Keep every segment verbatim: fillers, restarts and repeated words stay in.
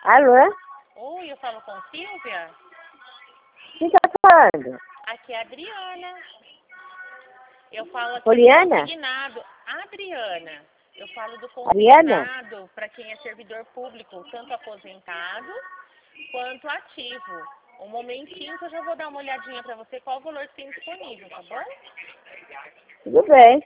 Alô? Oi, eu falo com Silvia? Quem tá falando? Aqui é a Adriana. Eu falo aqui Poliana? do consignado. Adriana, eu falo do Ariana? consignado para quem é servidor público, tanto aposentado quanto ativo. Um momentinho que eu já vou dar uma olhadinha para você qual o valor que tem disponível, tá bom? Tudo bem.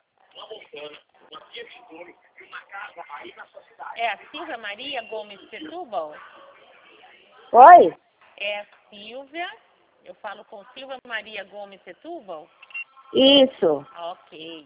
É a Silvia Maria Gomes Setúbal? Oi? É a Silvia. Eu falo com Silvia Maria Gomes Setúbal? Isso. Ok.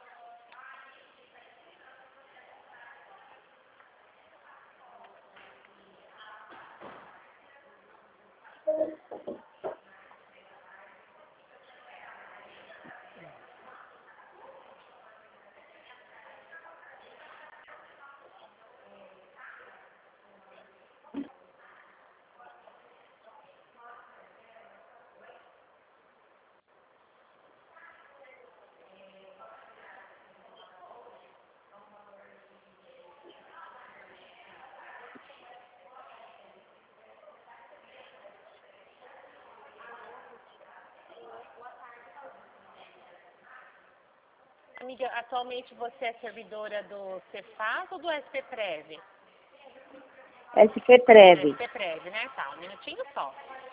Amiga, atualmente você é servidora do Cefaz ou do S P Prev? S P Prev. S P Prev, né? Tá, um minutinho só.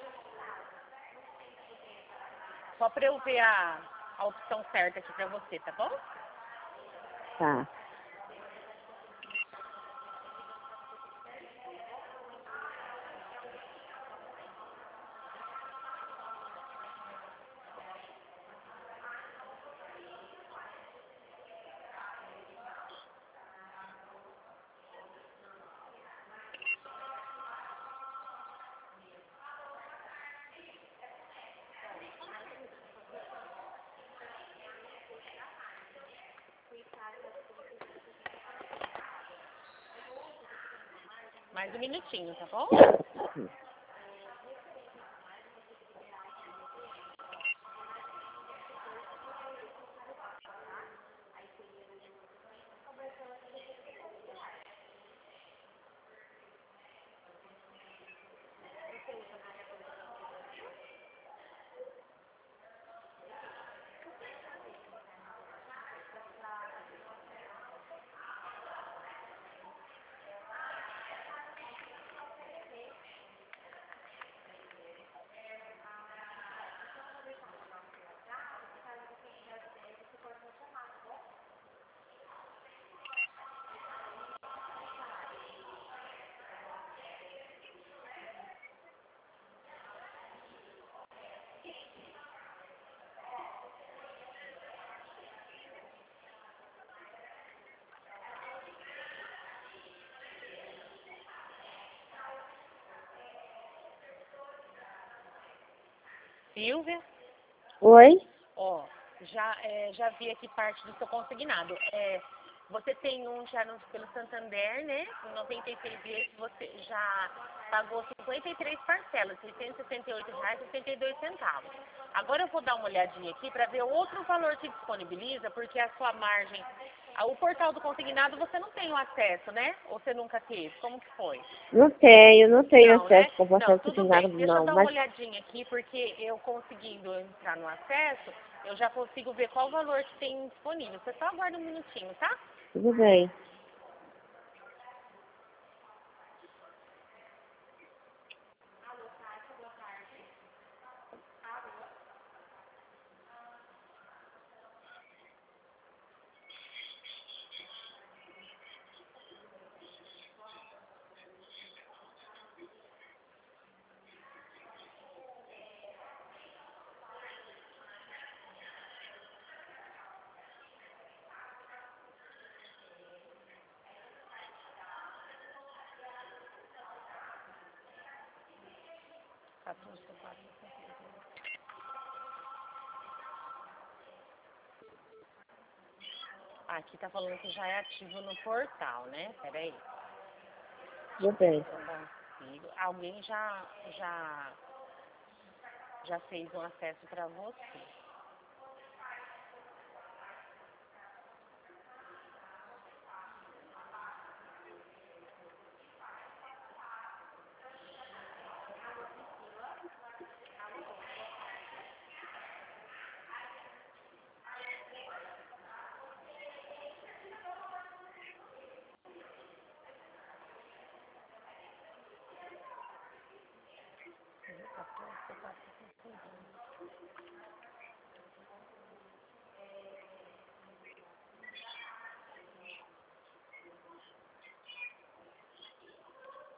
Só para eu ver a, a opção certa aqui para você, tá bom? Tá. Mais um minutinho, tá bom? Silvia? Oi? Ó, já, é, já vi aqui parte do seu consignado. É, você tem um já no, pelo Santander, né? Em noventa e seis vezes você já pagou cinquenta e três parcelas, seiscentos e sessenta e oito reais e sessenta e dois centavos. Agora eu vou dar uma olhadinha aqui para ver outro valor que disponibiliza, porque a sua margem, a- o portal do consignado você não tem o acesso, né? Ou você nunca teve? Como que foi? Não tenho, não tenho Não, né? acesso para Não, passar tudo nada, bem. Deixa eu não. dar uma Mas olhadinha aqui, porque eu conseguindo entrar no acesso, eu já consigo ver qual valor que tem disponível. Você só aguarda um minutinho, tá? tudo bem. quatorze, quatro, aqui tá falando que já é ativo no portal, né? Peraí. Tudo bem. Eu consigo. Alguém já, já, já fez um acesso para você.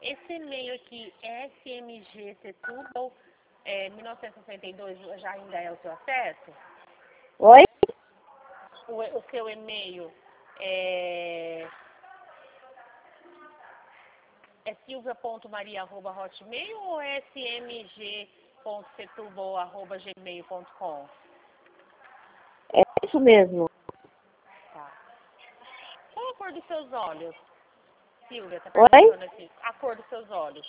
esse e-mail aqui, S M G Setúbal, é, mil novecentos e sessenta e dois, já ainda é o seu acesso? Oi? O, o seu e-mail é, é silvia ponto maria arroba hotmail ou é s m g ponto setúbal arroba gmail ponto com? É isso mesmo. Tá. Qual a cor dos seus olhos? Silvia, tá Oi? perguntando aqui. A cor dos seus olhos.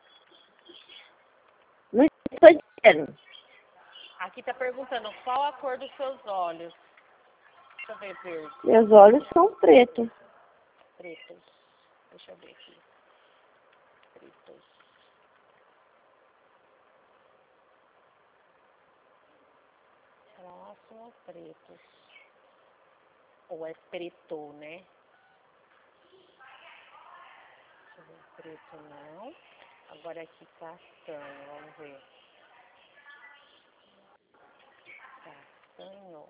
Não estou entendendo. Aqui tá perguntando qual a cor dos seus olhos. Deixa eu ver, verde. Meus olhos são pretos. Pretos. Deixa eu ver aqui. Pretos. Próximo, pretos. Ou é preto, né? Deixa eu ver. Preto não. Agora aqui castanho. Vamos ver. Castanho.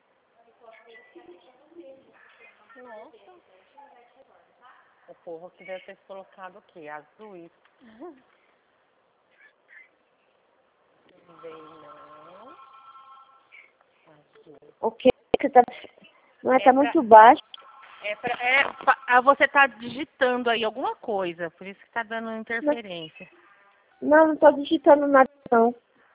Nossa. O povo aqui deve ter colocado o quê? Azuis. Também não. Azul. O que que tá... Não é, É tá pra- muito baixo. É pra, é, pa- ah, você tá digitando aí alguma coisa, por isso que tá dando interferência. Não, não estou digitando nada, não.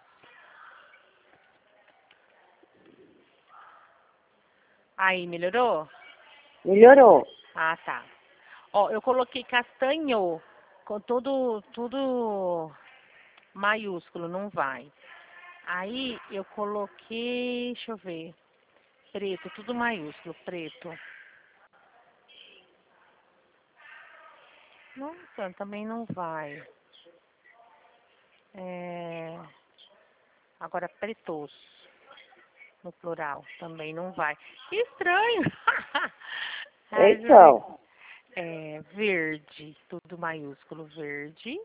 Aí, melhorou? Melhorou. Ah, tá. Ó, eu coloquei castanho com tudo, tudo maiúsculo, não vai. Aí eu coloquei, deixa eu ver, preto, tudo maiúsculo, preto. Nossa, também não vai. É, agora pretos, no plural, também não vai. Que estranho! Ai, deixa eu ver. Então, É, verde, tudo maiúsculo, verde.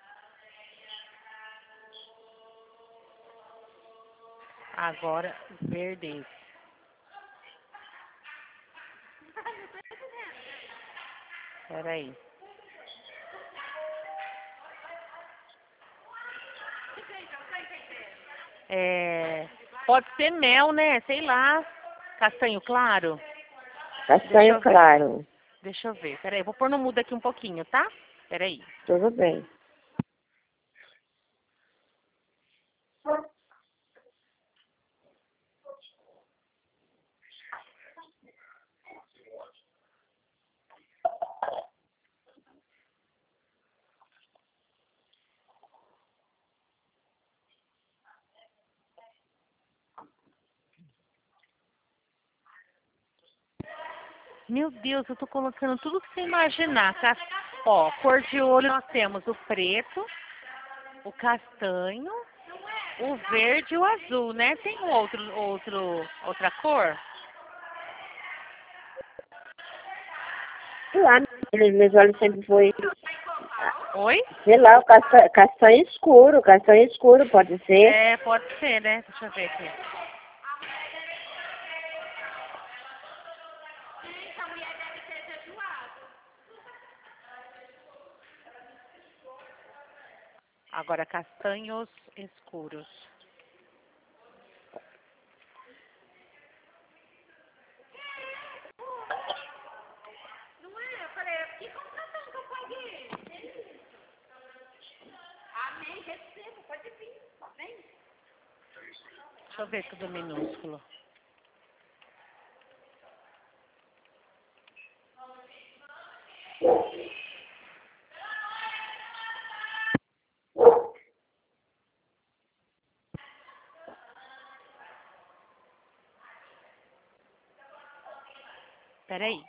Agora, verdes. Peraí. É, pode ser mel, né? Sei lá. Castanho claro. Deixa castanho eu ver. claro. Deixa eu ver. Peraí, vou pôr no mudo aqui um pouquinho, tá? Peraí. Tudo bem. Meu Deus, eu tô colocando tudo que você imaginar. Tá? Ó, cor de olho nós temos o preto, o castanho, o verde e o azul, né? Tem outro, outro, outra cor? Sei lá, meus olhos sempre foi, Oi? sei lá, o casta- castanho escuro, castanho escuro pode ser. É, pode ser, né? Deixa eu ver aqui. Agora, castanhos escuros. Deixa eu ver tudo minúsculo. Peraí.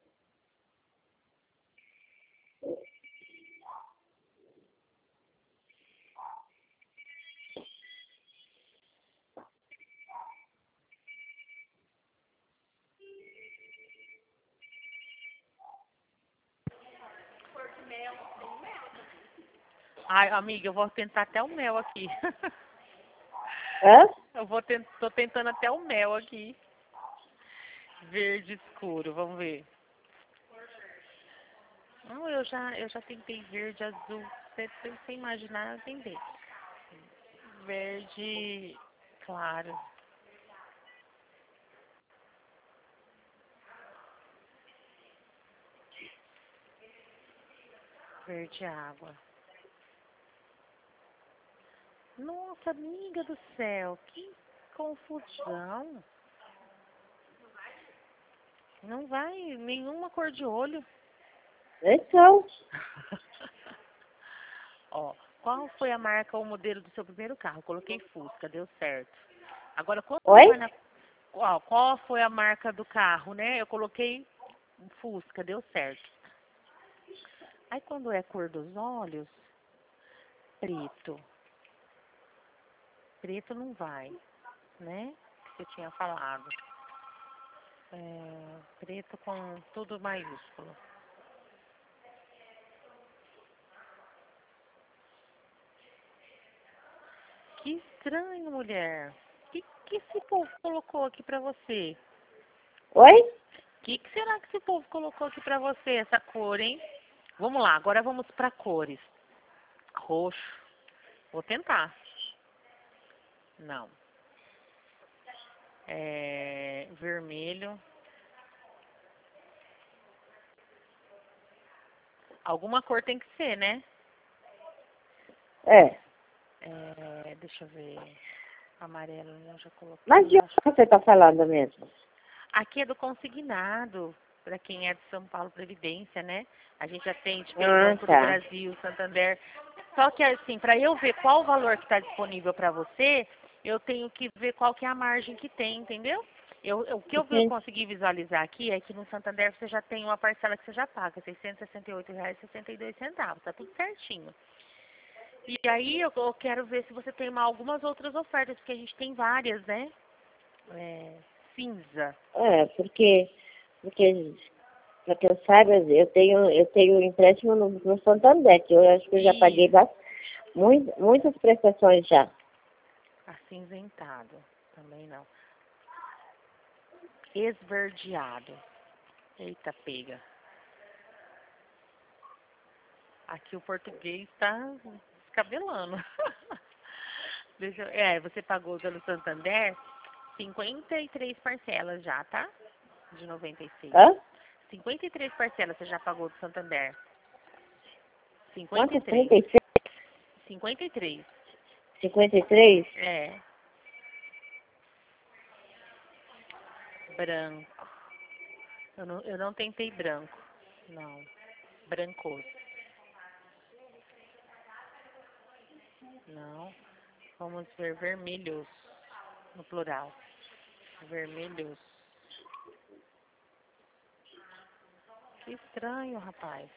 Ai, amiga, eu vou tentar até o mel aqui. Hã? Eu vou tent... tô tentando até o mel aqui. Verde escuro, vamos ver. Não, eu já, eu já tentei verde, azul, você, você imaginar, eu tentei. Verde claro. Verde água. Nossa, amiga do céu, que confusão. Não vai nenhuma cor de olho. Então, Ó, qual foi a marca ou modelo do seu primeiro carro? Coloquei Fusca, deu certo. Agora, quando oi? vai na... Ó, qual foi a marca do carro, né? Eu coloquei Fusca, deu certo. Aí, quando é cor dos olhos, preto. Preto não vai, né? Que você tinha falado. É, preto com tudo maiúsculo. Que estranho, mulher. Que que esse povo colocou aqui pra você? Oi? Que que será que esse povo colocou aqui pra você, essa cor, hein? Vamos lá, agora vamos pra cores. Roxo. Vou tentar. Não. É, vermelho. Alguma cor tem que ser, né? É. É, deixa eu ver. Amarelo, eu já coloquei. Mas de onde Acho- você tá falando mesmo? Aqui é do consignado, para quem é de São Paulo Previdência, né? A gente atende pelo Ah, Banco do tá. Brasil, Santander. Só que assim, para eu ver qual o valor que está disponível para você, eu tenho que ver qual que é a margem que tem, entendeu? Eu, eu- o que eu vi- Entendi. consegui visualizar aqui é que no Santander você já tem uma parcela que você já paga, seiscentos e sessenta e oito reais e sessenta e dois centavos, tá tudo certinho. E aí eu, eu quero ver se você tem uma- algumas outras ofertas, porque a gente tem várias, né? É, cinza. É, porque, porque, pra que eu saiba, eu tenho, eu tenho um empréstimo no, no Santander, que eu acho que eu já paguei E bas- muito, muitas prestações já. acinzentado, também não. Esverdeado. Eita, pega. Aqui o português tá descabelando. Deixa eu... É, você pagou pelo Santander cinquenta e três parcelas já, tá? De noventa e seis. Hã? cinquenta e três parcelas você já pagou do Santander. cinquenta e Quantas? três. trinta e seis? cinquenta e três. cinquenta e três? É. Branco. Eu não, eu não tentei branco. Não. Brancoso. Não. Vamos ver vermelhos no plural. Vermelhos. Que estranho, rapaz.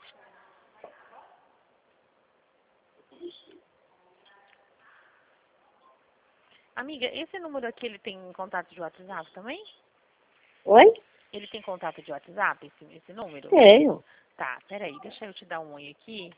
Amiga, esse número aqui, ele tem contato de WhatsApp também? Oi? Ele tem contato de WhatsApp, esse, esse número? Tenho. Tá, peraí, deixa eu te dar um oi aqui.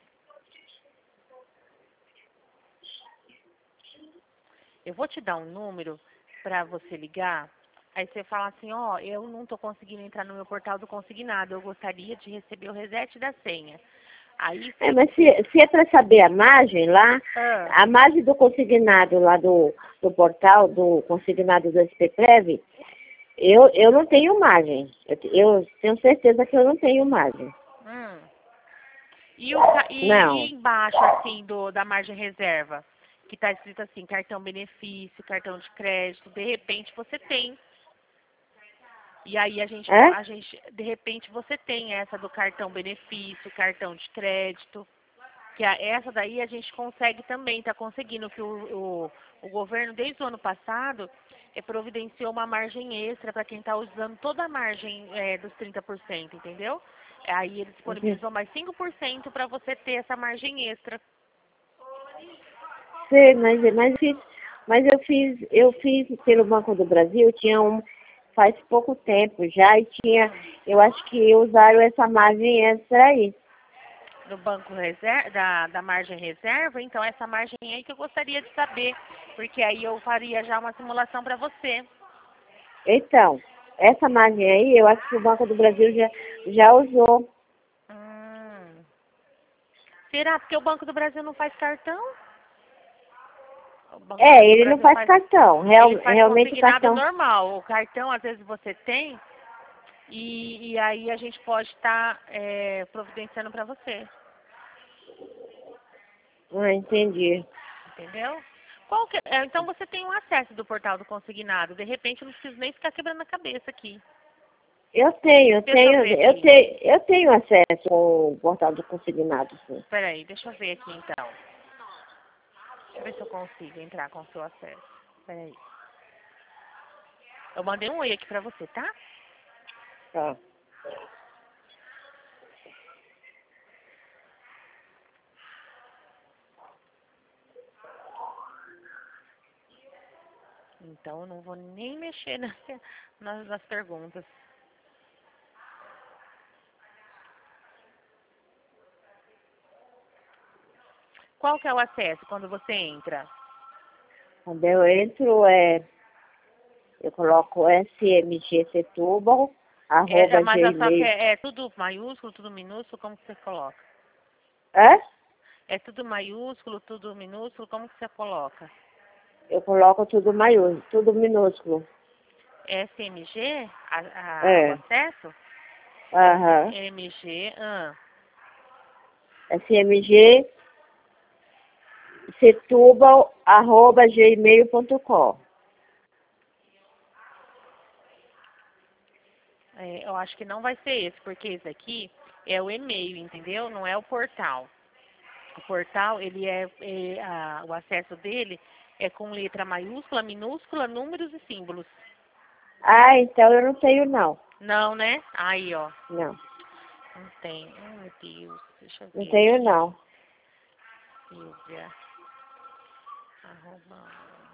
Eu vou te dar um número pra você ligar. Aí você fala assim, ó, eu não tô conseguindo entrar no meu portal do consignado. Eu gostaria de receber o reset da senha. Aí É, você... mas se, se é para saber a margem lá, Ah, a margem do consignado lá do, do portal, do consignado do S P Prev, eu, eu não tenho margem. Eu, eu tenho certeza que eu não tenho margem. hum. E, o, ca- e, Não. e embaixo, assim, do, da margem reserva, que tá escrito assim, cartão benefício, cartão de crédito, de repente você tem. E aí a gente, É? a gente, de repente você tem essa do cartão benefício, cartão de crédito, que a, essa daí a gente consegue também, tá conseguindo, que o, o, o governo, desde o ano passado, eh, providenciou uma margem extra para quem está usando toda a margem eh, dos trinta por cento, entendeu? Aí ele Uhum. disponibilizou mais cinco por cento para você ter essa margem extra. Sei, mas, mas, fiz, mas eu fiz, eu fiz pelo Banco do Brasil, tinha um, faz pouco tempo já, e tinha, eu acho que usaram essa margem extra aí. Do banco reserva, da, da margem reserva, então essa margem aí que eu gostaria de saber, porque aí eu faria já uma simulação para você. Então, essa margem aí, eu acho que o Banco do Brasil já, já usou. Hum, Será? Porque o Banco do Brasil não faz cartão? O Banco É, do ele não Brasil faz cartão. Real, ele faz realmente o consignado cartão. normal. O cartão, às vezes, você tem e, e aí a gente pode estar é, providenciando para você. Ah, entendi. Entendeu? Qual que, é, então você tem um acesso do portal do consignado. De repente, eu não preciso nem ficar quebrando a cabeça aqui. Eu tenho, eu Deixa eu tenho, ver eu aqui. tenho, eu tenho acesso ao portal do consignado, sim. Peraí, deixa eu ver aqui então. Deixa eu ver se eu consigo entrar com o seu acesso. Peraí. Eu mandei um oi aqui pra você, tá? Tá. Então eu não vou nem mexer nas, nas, nas perguntas. Qual que é o acesso quando você entra? Quando eu entro, é, eu coloco S M G Setúbal, É, é, arroba mas é só que gmail. é, é tudo maiúsculo, tudo minúsculo, como que você coloca? Hã? É tudo maiúsculo, tudo minúsculo, como que você coloca? Eu coloco tudo maiúsculo, tudo minúsculo. S M G, a, a, o É. acesso? Aham. S M G, ah, S M G Setúbal, arroba gmail ponto com. é, eu acho que não vai ser esse, porque esse aqui é o e-mail, entendeu? Não é o portal. O portal, ele é, é a, o acesso dele é com letra maiúscula, minúscula, números e símbolos. Ah, então eu não tenho não. Não, né? Aí, ó. Não, Não tem. Oh, meu Deus. Deixa eu não ver tenho aqui. não. Silvia. Arroba.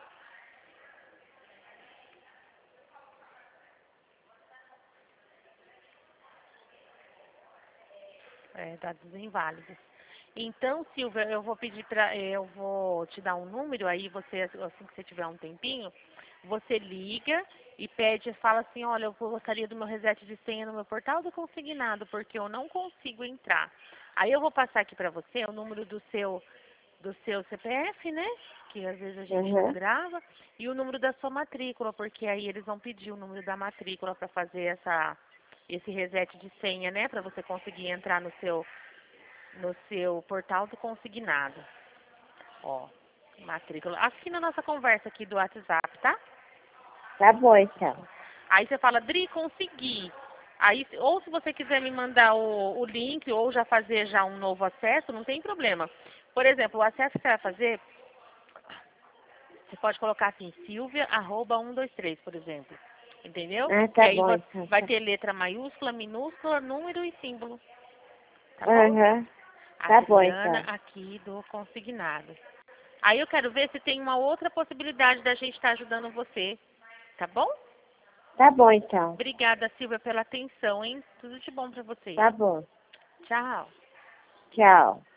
É, dados inválidos. Então, Silvia, eu vou pedir para, eu vou te dar um número, aí você, assim que você tiver um tempinho, você liga e pede, fala assim, olha, eu gostaria do meu reset de senha no meu portal do consignado, porque eu não consigo entrar. Aí eu vou passar aqui para você o número do seu, do seu C P F, né? Que às vezes a gente não Uhum. grava, e o número da sua matrícula, porque aí eles vão pedir o número da matrícula para fazer essa, esse reset de senha, né? Para você conseguir entrar no seu no seu portal do consignado. Ó, matrícula. Aqui na nossa conversa aqui do WhatsApp, tá? Tá bom, então. Aí você fala, Dri, consegui. Aí, ou se você quiser me mandar o, o link, ou já fazer já um novo acesso, não tem problema. Por exemplo, o acesso que você vai fazer, você pode colocar assim, Silvia, arroba um dois três, por exemplo. Entendeu? Ah, Que tá aí bom, vai então. vai Tá. ter letra maiúscula, minúscula, número e símbolo. Tá bom? Uhum. Tá bom, Adriana, então. aqui do consignado. Aí eu quero ver se tem uma outra possibilidade da gente estar ajudando você, tá bom? Tá bom, então. Obrigada, Silvia, pela atenção, hein? Tudo de bom pra você. Tá bom. Tchau. Tchau.